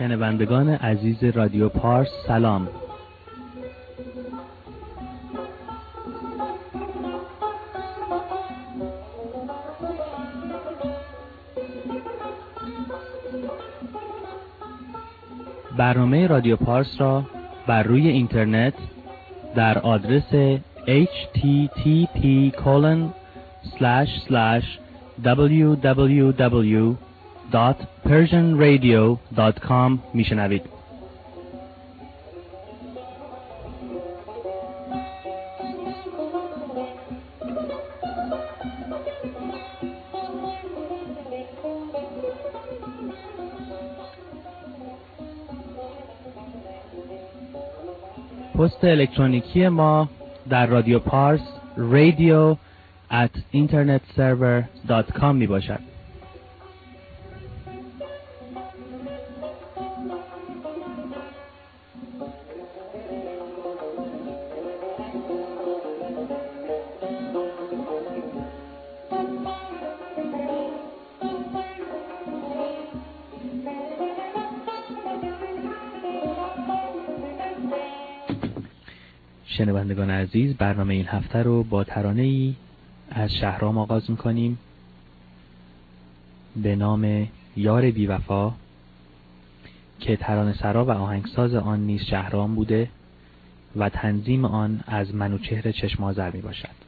شنوندگان عزیز رادیو پارس سلام. برنامه رادیو پارس را بر روی اینترنت در آدرس http://www.persianradio.com میشنوید. پست الکترونیکی ما در رادیو پارس radio@internetserver.com می باشد. شنوندگان عزیز، برنامه این هفته رو با ترانه‌ای از شهرام آغاز می‌کنیم به نام یار بی‌وفا که ترانه‌سرا و آهنگساز آن نیز شهرام بوده و تنظیم آن از منوچهر چشم‌آذر میباشد.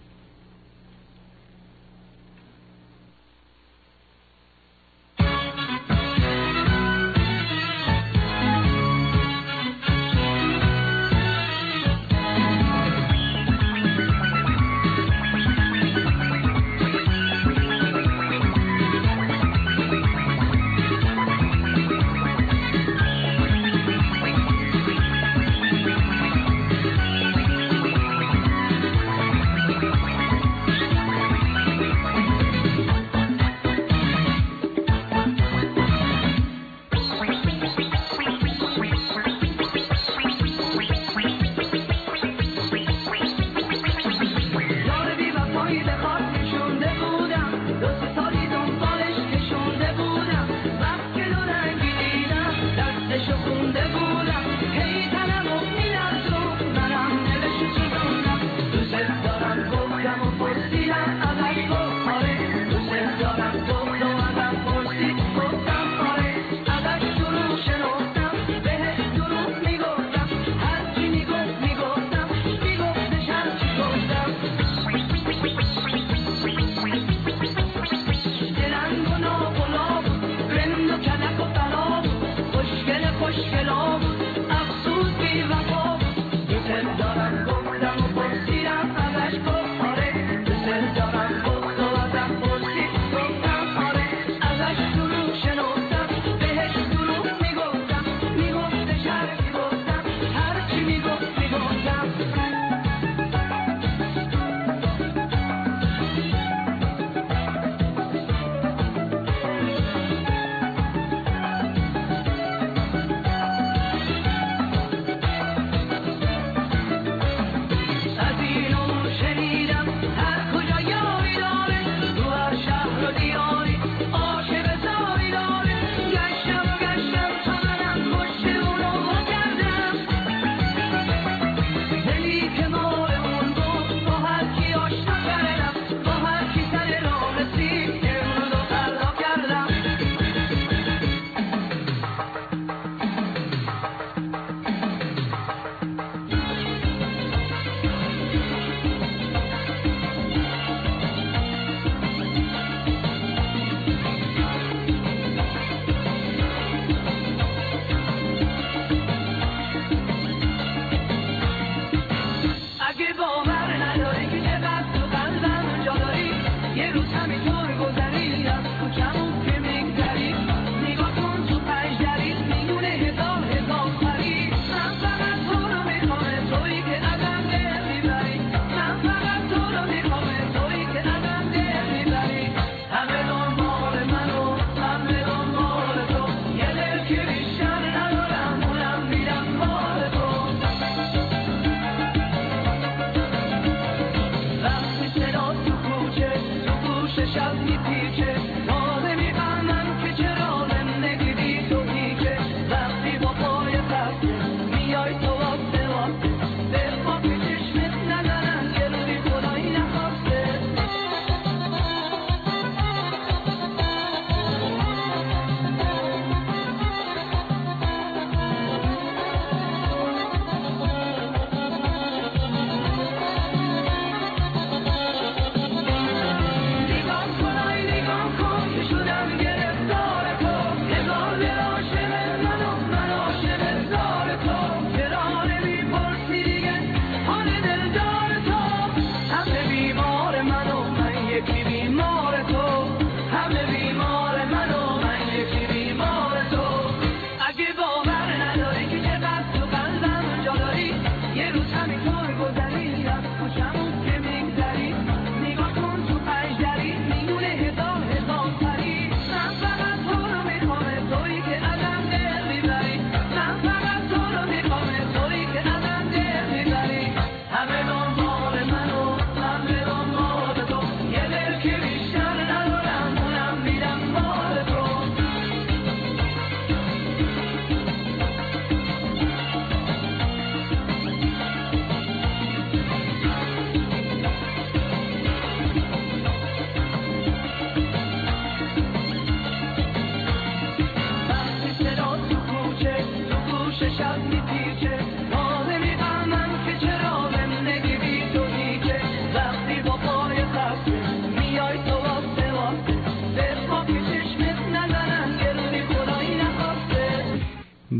میپیچه تازه میفهمم که چرا زندگی بی تو پیچه وقتی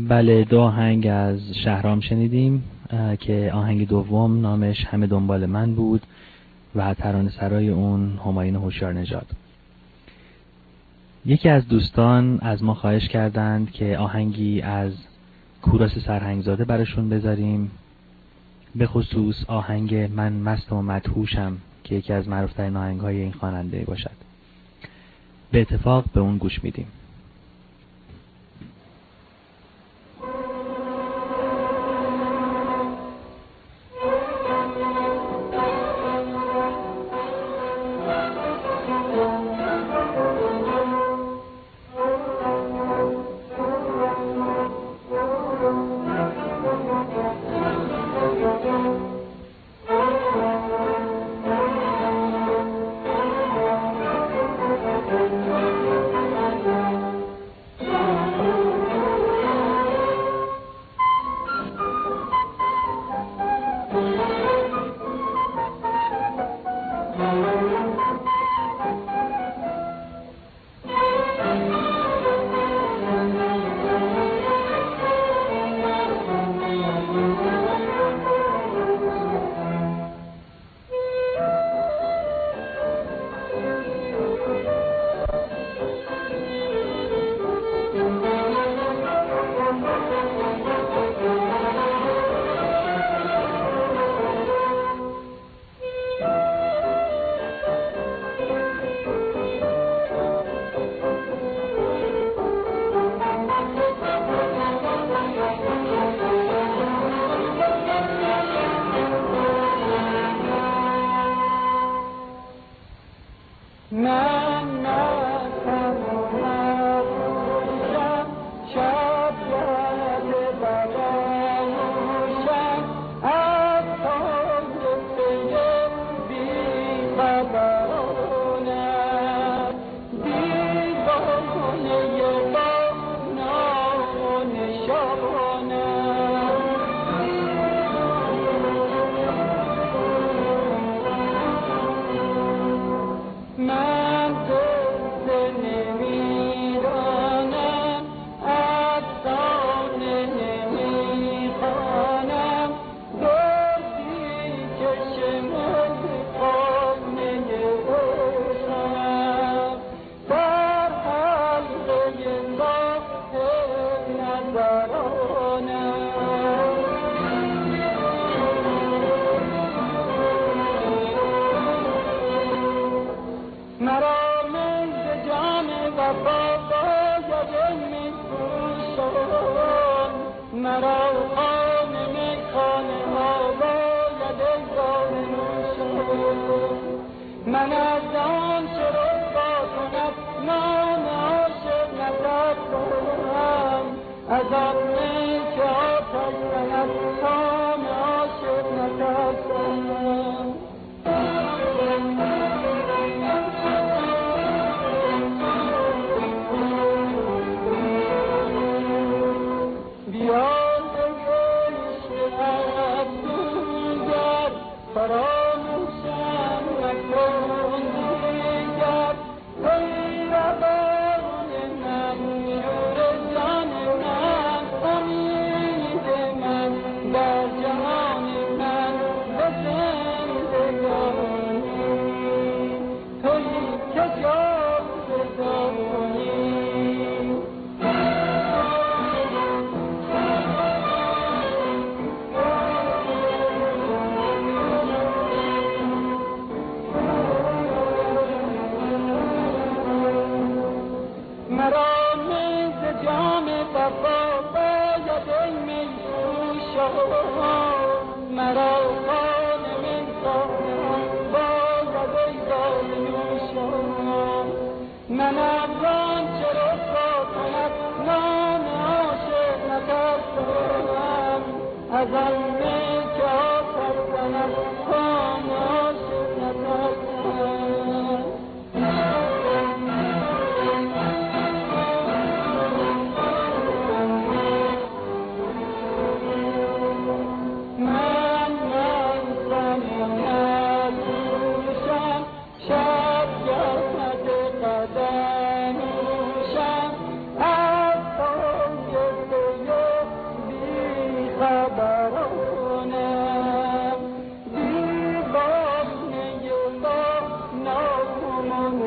بله، 2 آهنگ از شهرام شنیدیم که آهنگ دوم نامش همه دنبال من بود و ترانه سرای اون همایون هوشیار نژاد. یکی از دوستان از ما خواهش کردند که آهنگی از کوروش سرهنگزاده براشون بذاریم، به خصوص آهنگ من مست و مدهوشم که یکی از معروفترین آهنگ‌های این خواننده باشد. به اتفاق به اون گوش میدیم.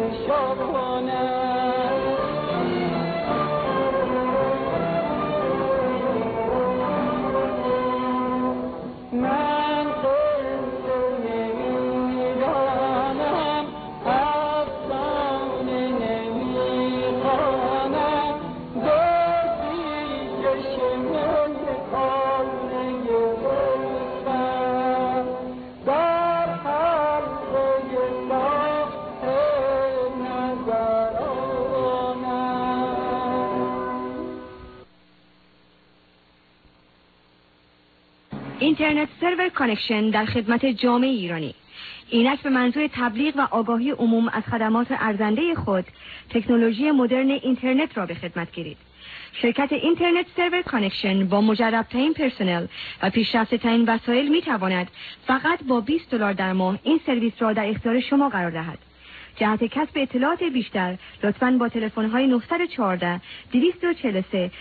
اینترنت سرور کانکشن در خدمت جامعه ایرانی. اینک به منظور تبلیغ و آگاهی عموم از خدمات ارزنده خود تکنولوژی مدرن اینترنت را به خدمت گیرید. شرکت اینترنت سرور کانکشن با مجرب‌ترین پرسنل و پیشرفته‌ترین وسایل می‌تواند فقط با $20 در ماه این سرویس را در اختیار شما قرار دهد. جهت کسب اطلاعات بیشتر لطفاً با تلفن‌های 914 243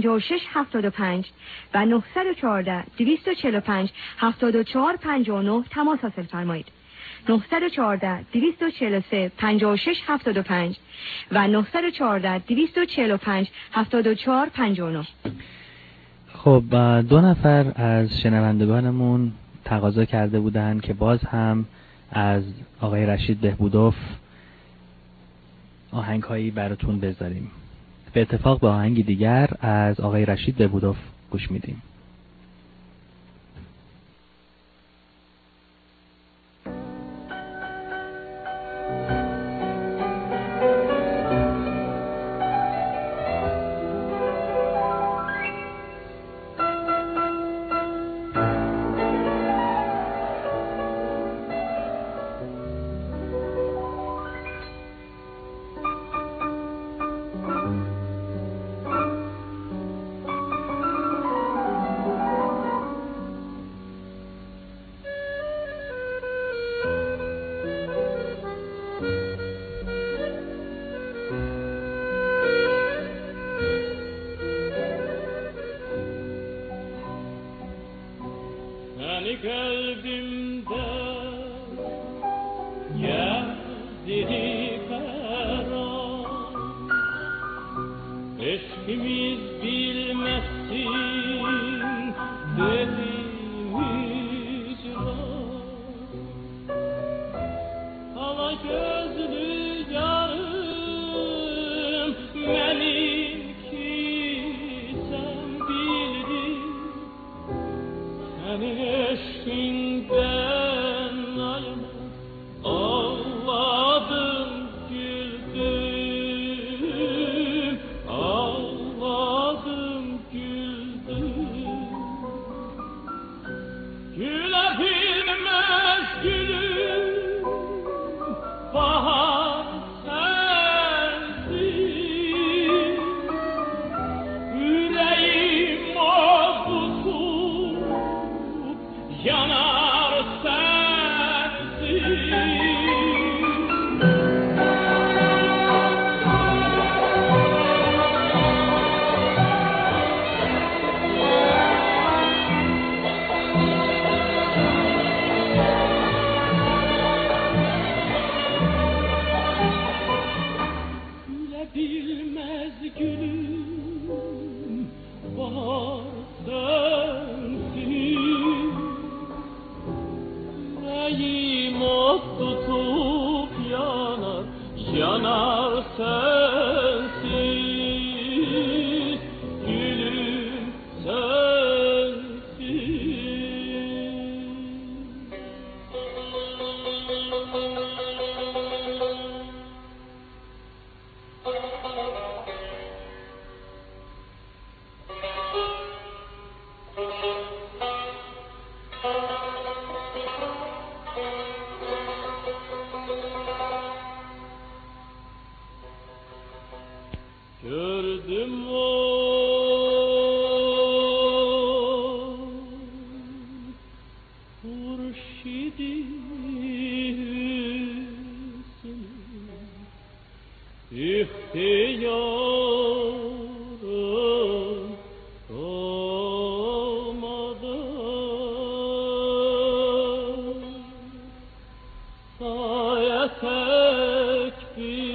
5675 و 914 245 7459 تماس حاصل فرمایید. 914 243 5675 و 914 245 7459. خب 2 نفر از شنوندگانمون تقاضا کرده بودند که باز هم از آقای رشید بهبودوف آهنگ‌هایی براتون بذاریم. به اتفاق به آهنگی دیگر از آقای رشید بهبودوف گوش میدیم. Tekbir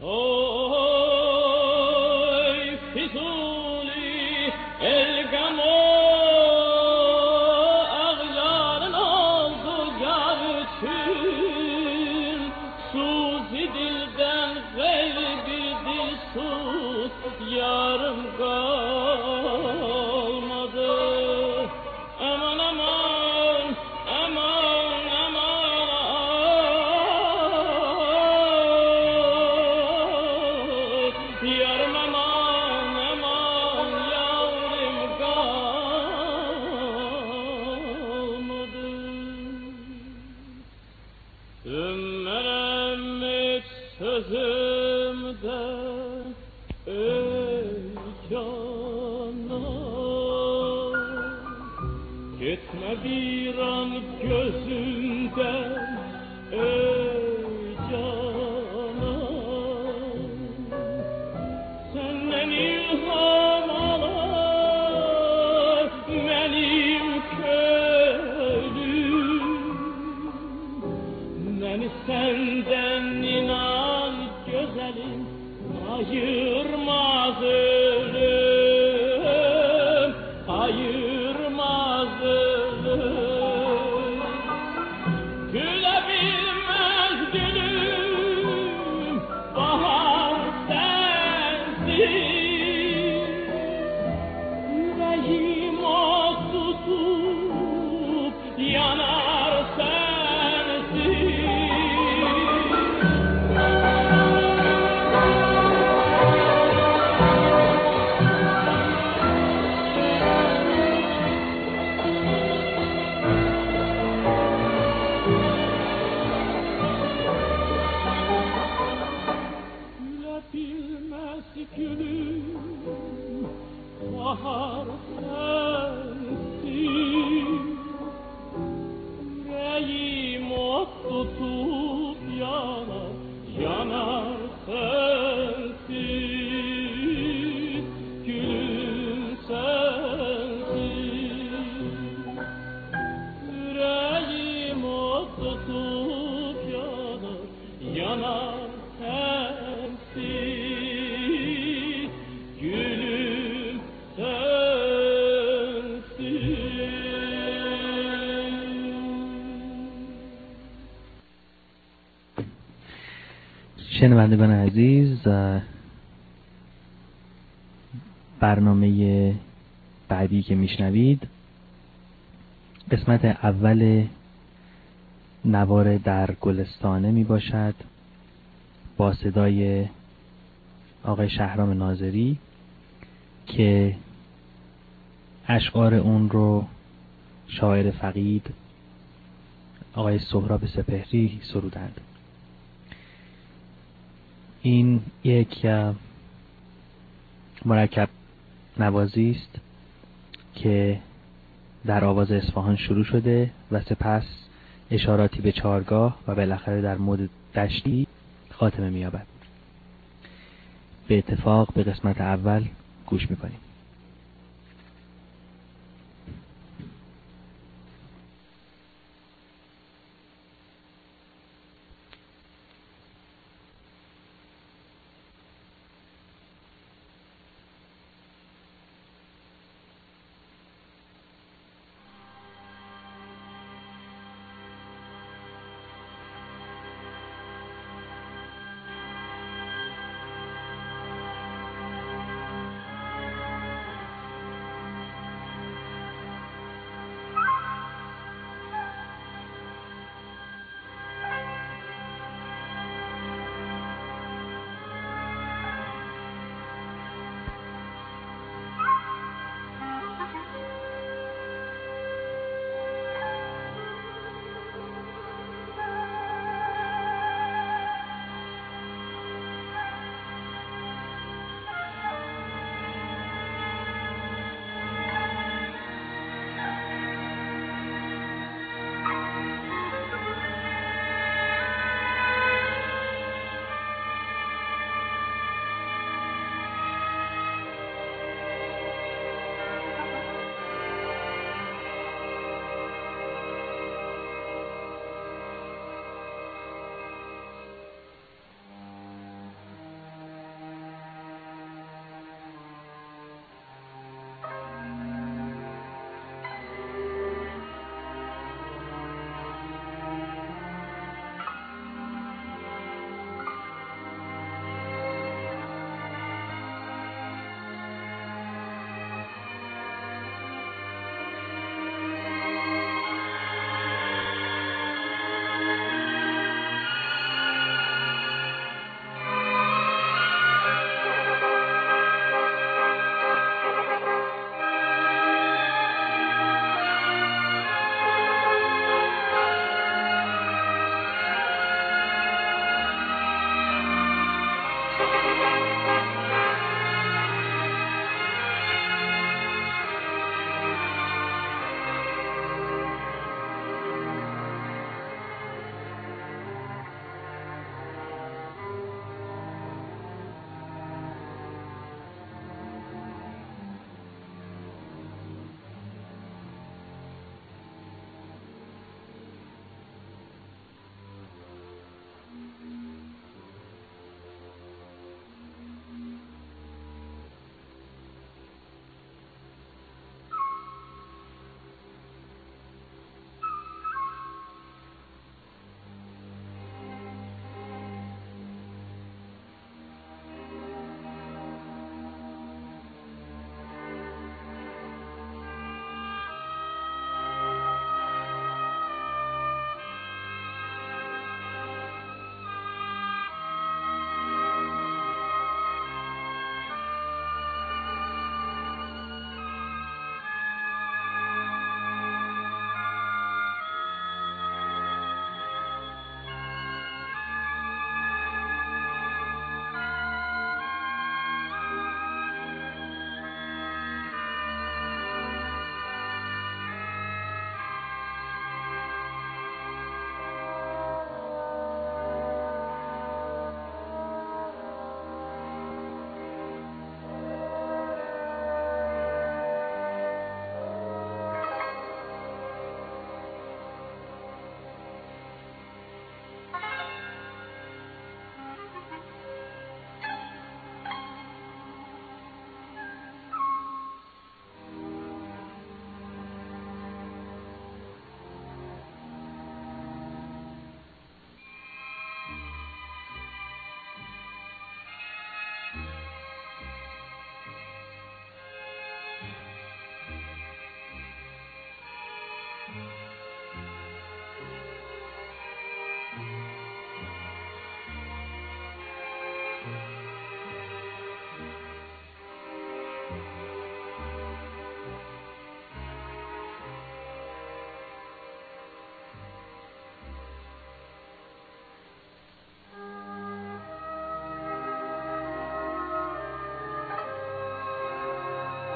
شنوندگان عزیز، برنامه بعدی که میشنوید قسمت اول نوار در گلستانه می باشد با صدای آقای شهرام ناظری که اشعار اون رو شاعر فقید آقای سهراب سپهری سرودند. این یک مرکب نوازی است که در آواز اصفهان شروع شده و سپس اشاراتی به چارگاه و بالاخره در مود دشتی خاتمه می‌یابد. به اتفاق به قسمت اول گوش می‌کنیم.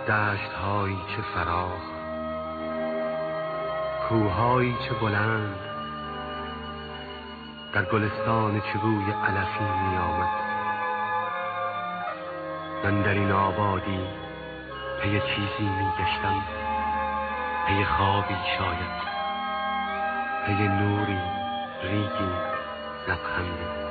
دشت‌هایی چه فراخ، کوه‌هایی چه بلند، در گلستان چه بوی علفی می آمد. من در این آبادی پی چیزی می گشتم، پی خوابی شاید، پی نوری، ریگی، لبخندی.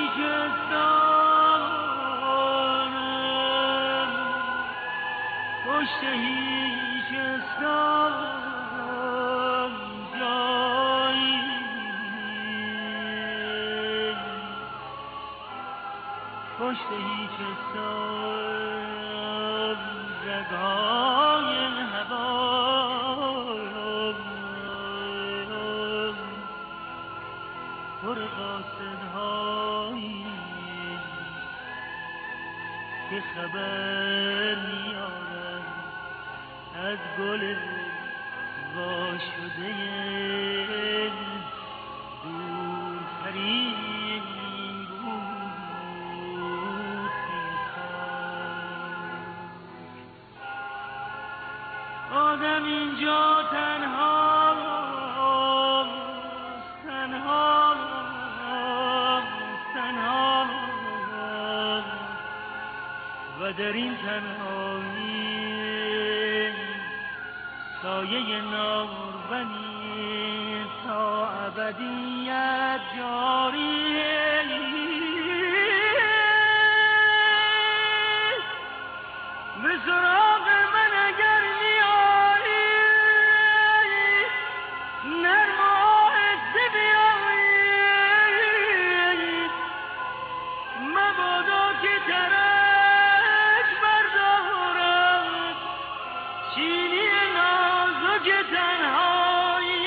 در این تنهایی سایه نارونی تا ابدیت جاری به سراغ من اگر میایی نرم و آهسته بیایی مبادا که ترک بردارد چینی نازک تنهایی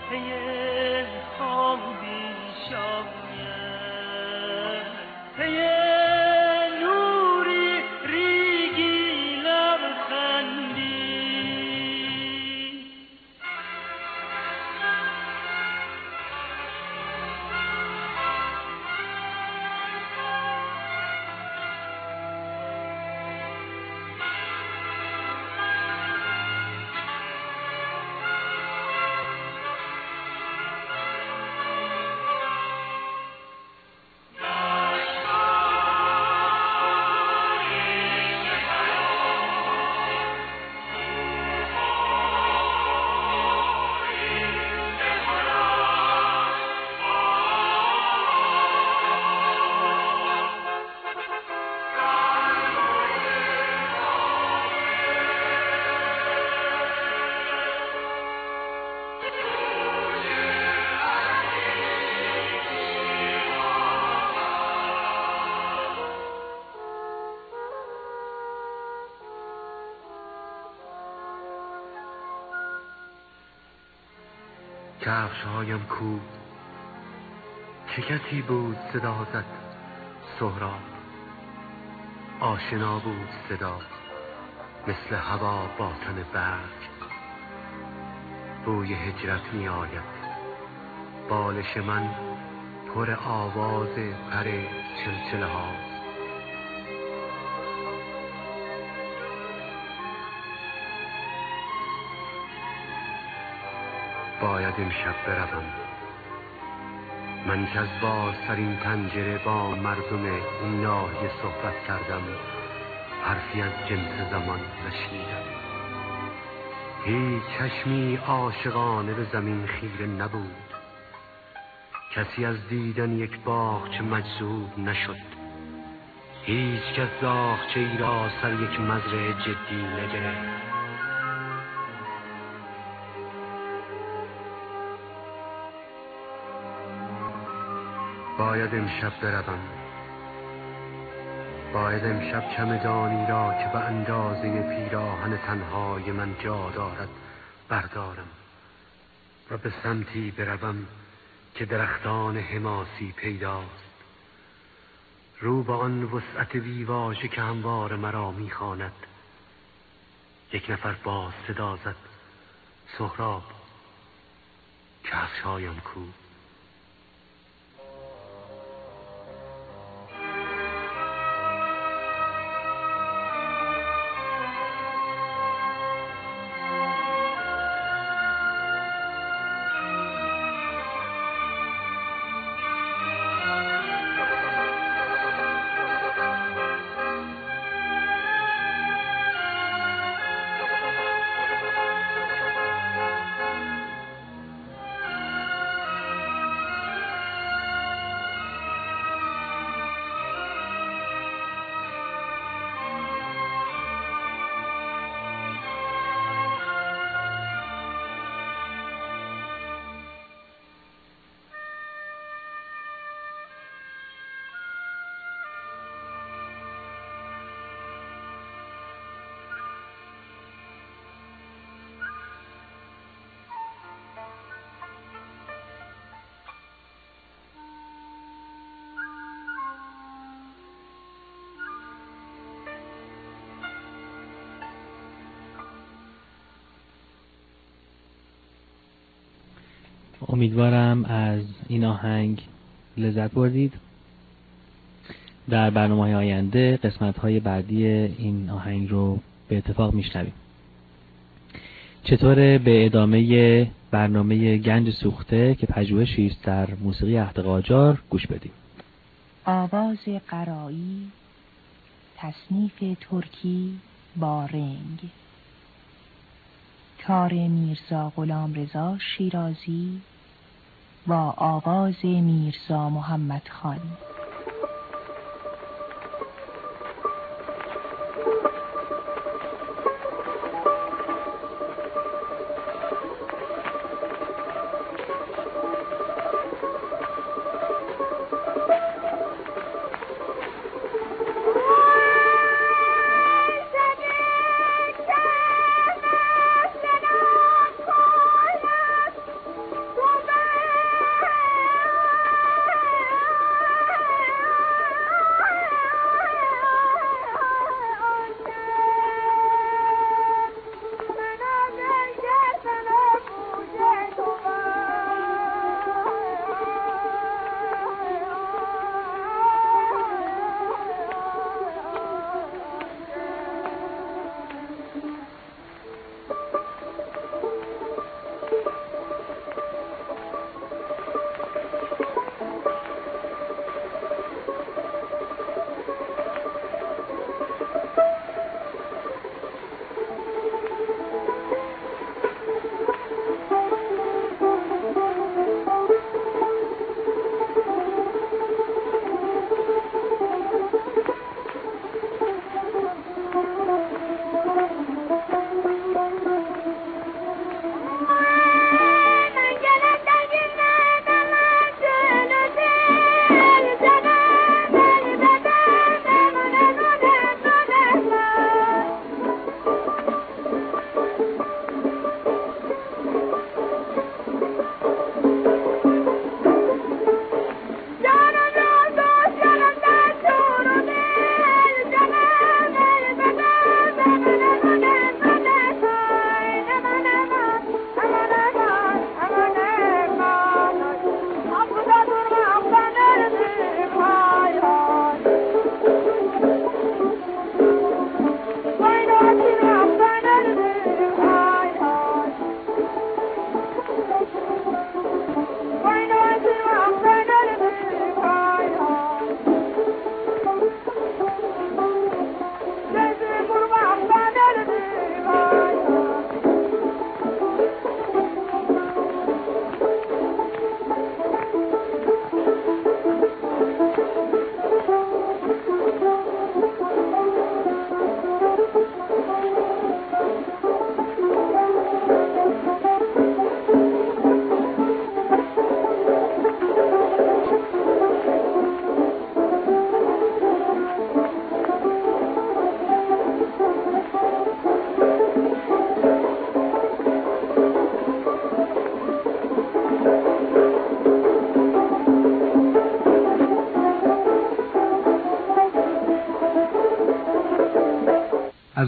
پی خوابی شاید پی نوری ریگی لبخندی کفش‌هایم کو؟ چه کسی بود صدا زد؟ سهراب. آشنا بود صدا، مثل هوا با تن برگ. بوی هجرت می آید، بالش من پر آواز پر چلچله هاست. باید امشب بروم، من که از بازترین پنجره با مردم این ناحیه صحبت کردم، حرفی از جنس زمان نشنیدم. هیچ چشمی عاشقانه به زمین خیره نبود، کسی از دیدن یک باغچه مجذوب نشد، هیچ کس باغچه ای را سر یک مزرعه جدی نگرفت. باید امشب بروم، باید امشب چمدانی را که به اندازه پیراهن تنهای من جا دارد بردارم و به سمتی بروم که درختان حماسی پیداست، رو به آن وسعت بیواژه که همواره مرا میخواند. یک نفر باز صدا زد: سهراب، کفش‌هایم کو؟ امیدوارم از این آهنگ لذت بردید. در برنامه‌های آینده قسمت‌های بعدی این آهنگ رو به اتفاق میشنویم. چطور به ادامه برنامه گنج سوخته که پژوهشی است در موسیقی عهد قاجار گوش بدیم. آواز قرایی، تصنیف ترکی با رنگ، تار میرزا غلامرضا شیرازی با آواز میرزا محمد خان. Oh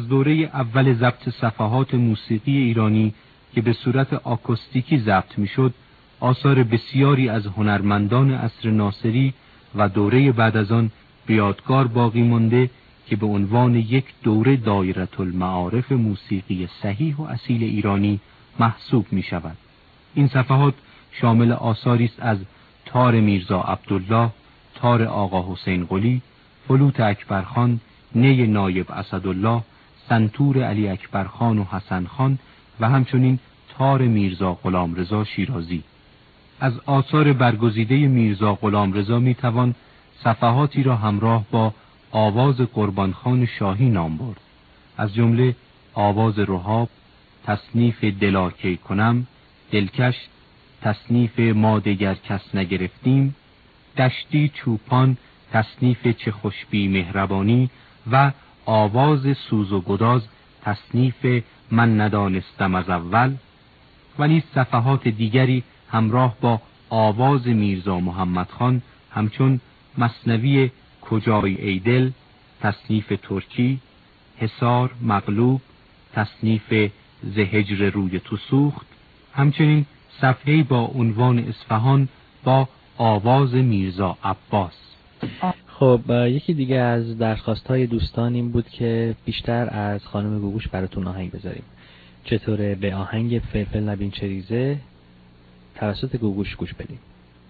از دوره اول ضبط صفحات موسیقی ایرانی که به صورت آکوستیکی ضبط میشد، آثار بسیاری از هنرمندان عصر ناصری و دوره بعد از آن به یادگار باقی مانده که به عنوان یک دوره دایره المعارف موسیقی صحیح و اصیل ایرانی محسوب می شود. این صفحات شامل آثاری است از تار میرزا عبدالله، تار آقا حسین قلی، فلوت اکبرخان، نی نایب اسدالله، سنتور علی اکبرخان و حسن خان و همچنین تار میرزا غلامرضا شیرازی. از آثار برگزیده میرزا غلامرضا می توان صفحاتی را همراه با آواز قربانخان شاهی نام برد، از جمله آواز رهاب، تصنیف دلا کی کنم، دلکش، تصنیف ما دگر کس نگرفتیم، دشتی چوپان، تصنیف چه خوشبی مهربانی و آواز سوز و گداز، تصنیف من ندانستم از اول. ولی صفحات دیگری همراه با آواز میرزا محمد خان همچون مثنوی کجای ای دل، تصنیف ترکی، حصار مغلوب، تصنیف ز هجر روی تو سوخت، همچنین صفحه‌ای با عنوان اصفهان با آواز میرزا عباس. خب یکی دیگه از درخواست‌های دوستان این بود که بیشتر از خانم گوگوش براتون آهنگ بذاریم. چطوره به آهنگ فلفل نبین چریزه توسط گوگوش گوش بدیم.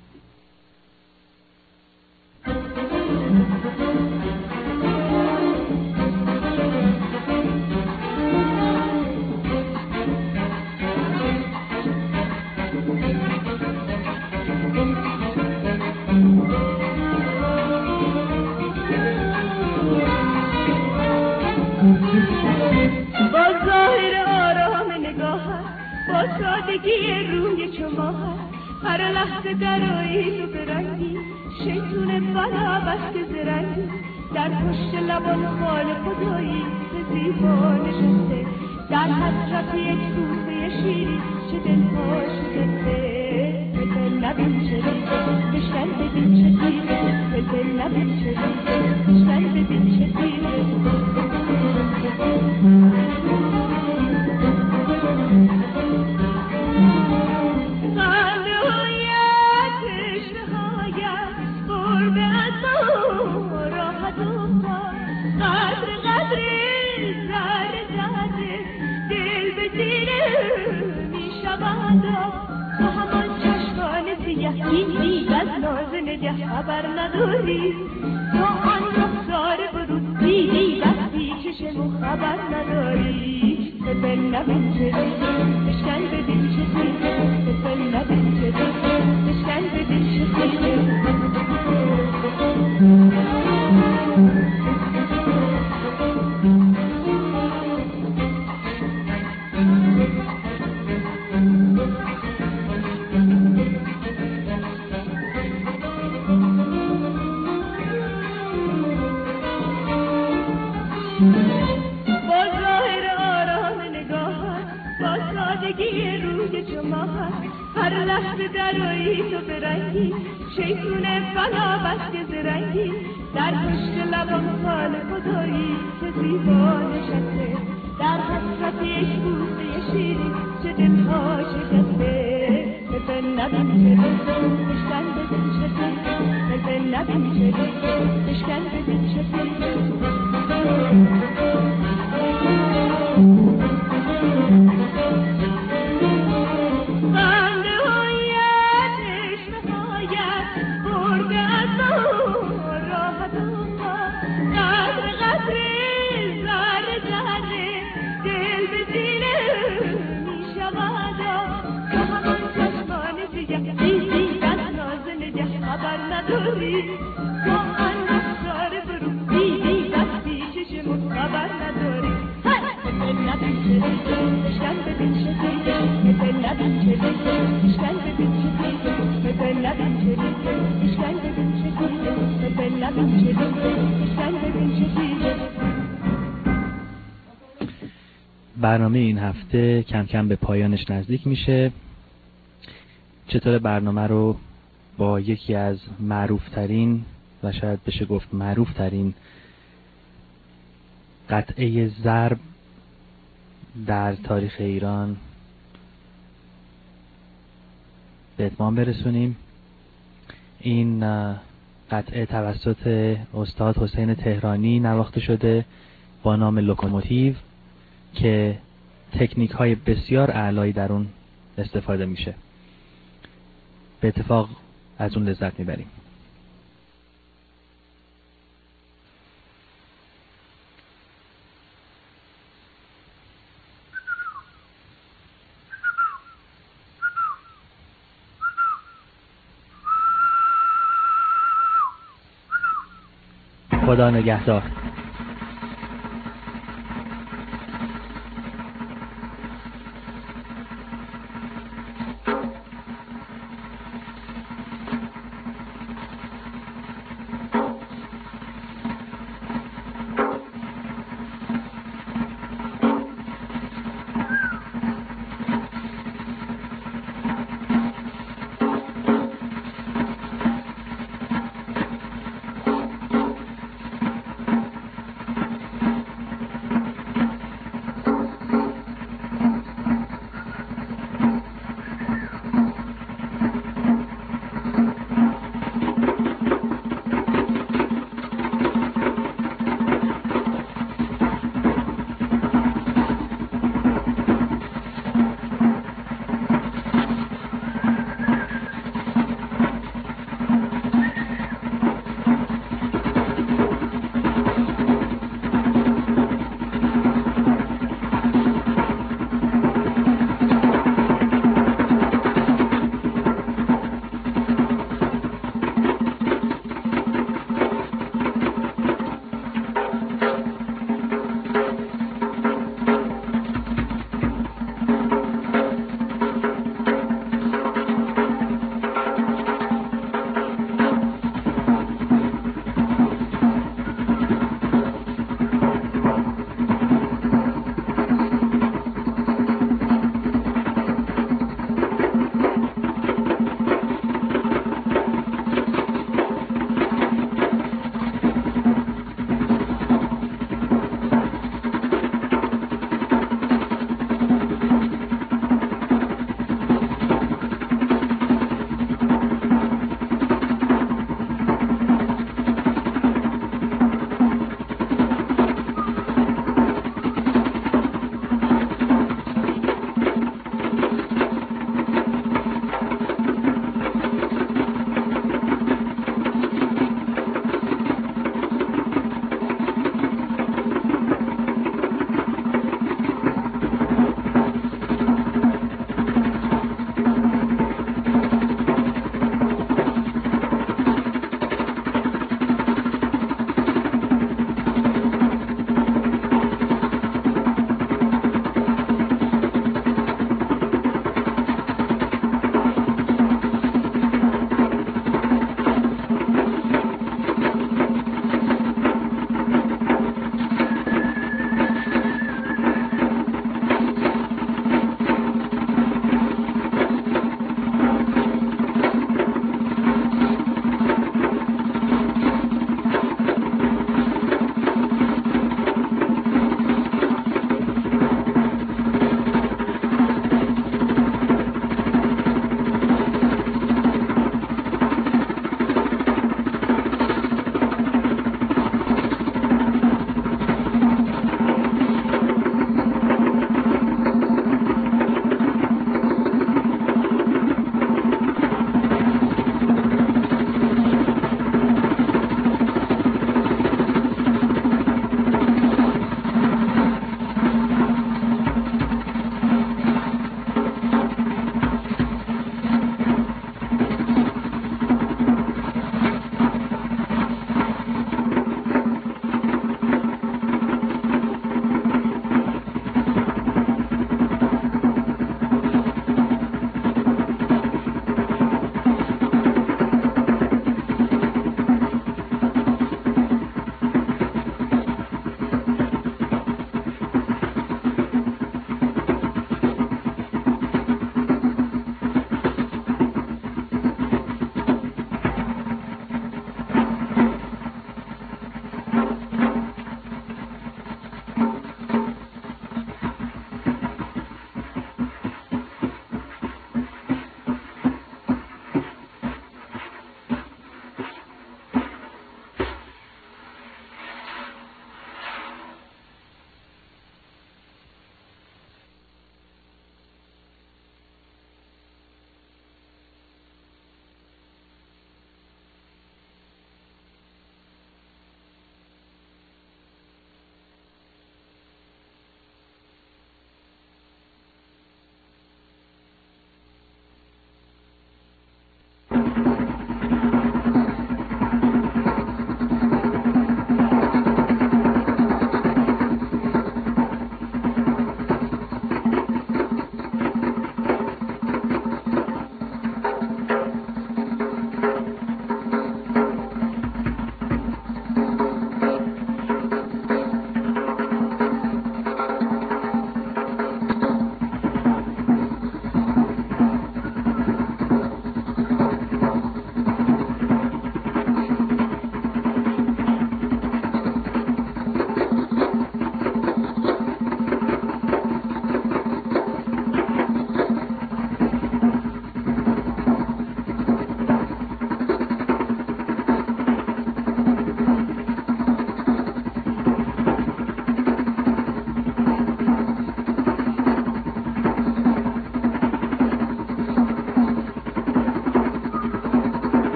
سادگی روی شما هر لحظه درایی تو برنگی شیطون بلا بسته زرنگی در پشت لبان خال خدایی به زیبا نشسته در حسرت یک کوفه شیری چه دلها شکسته به دل نبین چریزه بشکن ببین چه تیره به دل نبین چریزه بشکن ببین چه تیره خبر نداری تو آن رخسار برود دیدی وقتی چشمو خبر نداری به دل نبین چریزه بشکن ببین چه تیره به دل نبین چریزه بشکن ببین چه تیره درایی تو برنگی شیطون بلا بسته زرنگی در پشت لبان خال خدایی چه زیبا نشسته در حسرت یک بوسه شیری چه دلها شکسته به دل نبین چریزه بشکن ببین چه تیره به دل نبین چریزه بشکن ببین چه تیره برنامه این هفته کم کم به پایانش نزدیک میشه. چطور برنامه رو با یکی از معروفترین و شاید بشه گفت معروفترین قطعه ضرب در تاریخ ایران به اتمام برسونیم. این قطعه توسط استاد حسین تهرانی نواخته شده با نام لوکوموتیو که تکنیک های بسیار اعلایی در اون استفاده میشه. به اتفاق از اون لذت میبریم. خدا نگهدار.